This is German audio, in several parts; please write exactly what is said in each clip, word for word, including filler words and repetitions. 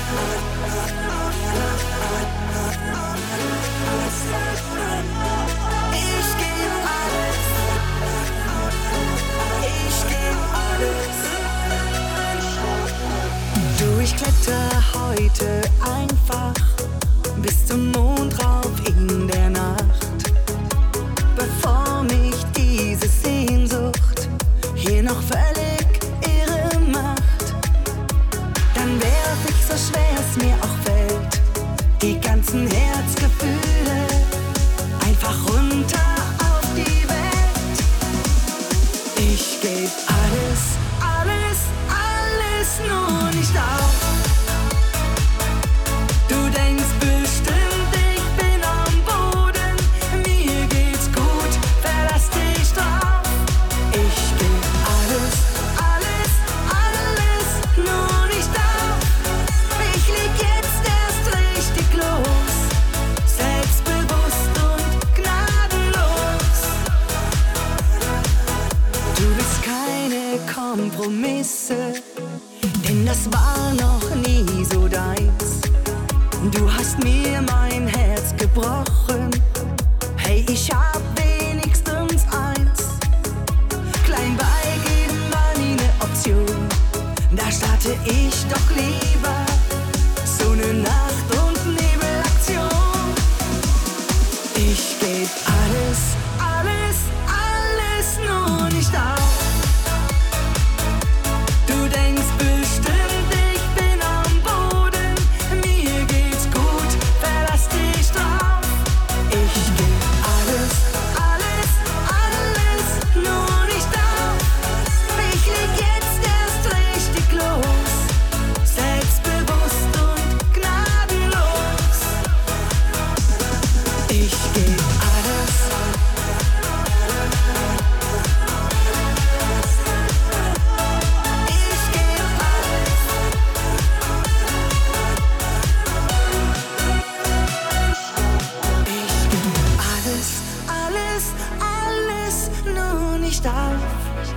Ich kletter heute einfach bis zum Mond rauf in der Nacht, bevor mich diese Sehnsucht hier noch völlig irre macht. Dann werf ich, so schwer es mir auch fällt, die ganzen Herzgefühle einfach runter auf die Welt. Ich geb alles, alles, alles, nur nicht auf. Du denkst bestimmt, ich bin am Boden, mir geht's gut, verlass dich drauf. Ich geb alles, alles, alles, nur nicht auf. Ich leg jetzt erst richtig los, selbstbewusst und gnadenlos. Du willst keine Kompromisse, denn das war noch nie so deins. Du hast mir mein Herz gebrochen, hey, ich hab wenigstens eins. Klein beigeben war nie ne Option, da starte ich doch lieber so ne Nacht- und Nebelaktion. Ich geb alles, alles, alles, nur nicht auf. Du denkst bestimmt, ich bin am Boden, mir geht's gut, verlass dich drauf. Ich geb alles, alles, alles, nur nicht auf. Ich leg jetzt erst richtig los, selbstbewusst und gnadenlos. Ich geb alles. Ich geb alles. Ich geb alles, alles, alles, nur nicht auf.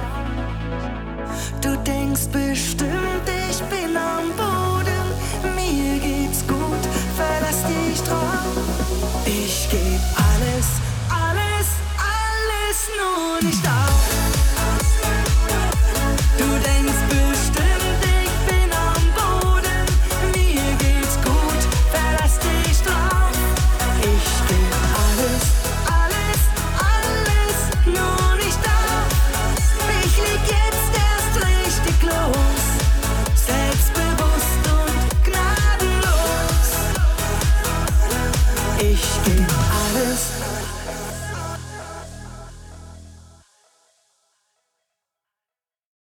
Du denkst bestimmt, ich bin am Boden, mir geht's gut, verlass dich drauf. Ich geb alles, alles, alles, nur nicht auf. Du denkst bestimmt, ich bin am Boden, mir geht's gut, verlass dich drauf. Ich geb alles, alles, alles, nur nicht auf. Ich leg jetzt erst richtig los, selbstbewusst und gnadenlos. Ich geb alles.